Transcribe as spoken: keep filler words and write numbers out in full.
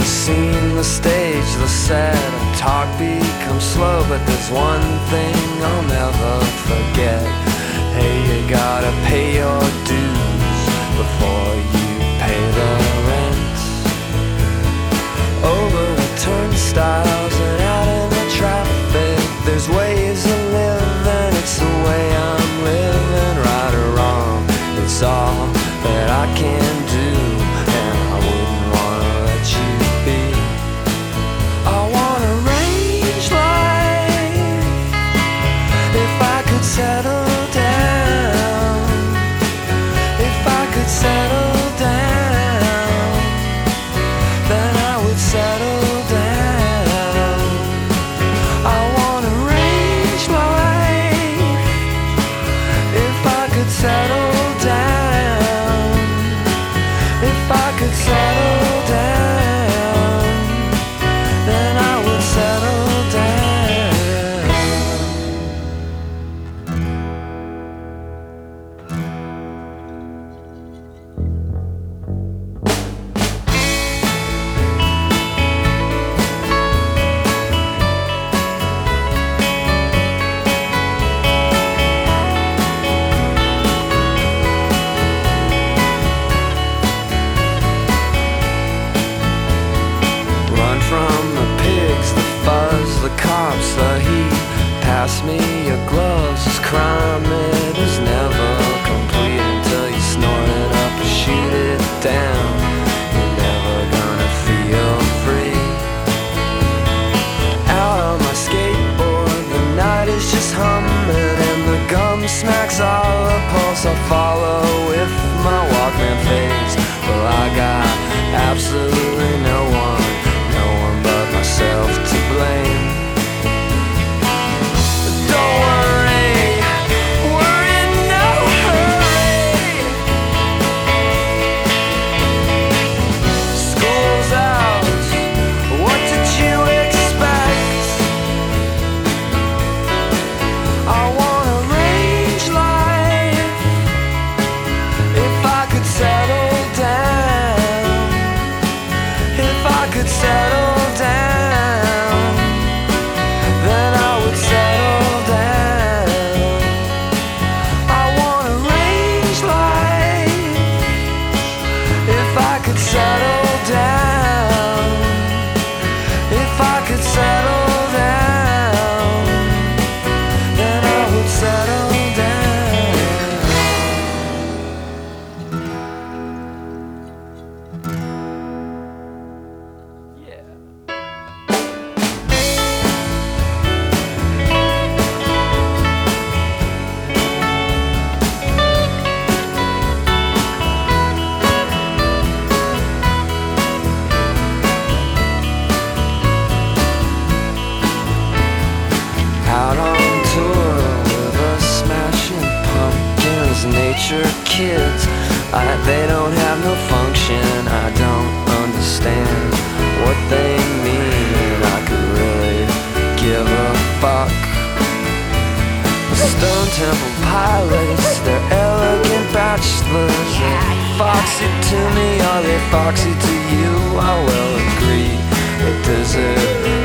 the scene, the stage, the set. Talk becomes slow, but there's one thing I'll never forget. Hey, you gotta pay your dues before you pay the rent. Over the turnstiles and out in the traffic, there's ways to live, and it's the way I'm living. Right or wrong, it's all that I can do, and I wouldn't wanna let you be. I want a range life, if I could settle down, if I could settle down, then I would settle down. I want a range life, if I could settle down, if I could settle down, then I would settle down. Run from the pigs, the fuzz, the cops, the heat. Pass me your gloves, 'cause crime it is never complete until you snort it up and shoot it down. You're never gonna feel free. Out on my skateboard, the night is just humming, and the gum smacks all the pulse. I follow if my Walkman fades. Well, I got absolutely no one, no one but myself to blame. But don't worry, we're in no hurry. School's out, what did you expect? I want a range life, if I could settle down, if I could settle down, then I would settle down. I want a range life, if I could settle down, if I could settle down, then I would settle down. Yeah. Out on tour with a smashing pumpkins, nature kids. I, they don't have no function. I don't understand what they mean. I could really give a fuck. The Stone Temple Pilots, they're elegant bachelors. They're foxy to me, are they foxy to you? I will agree. The desert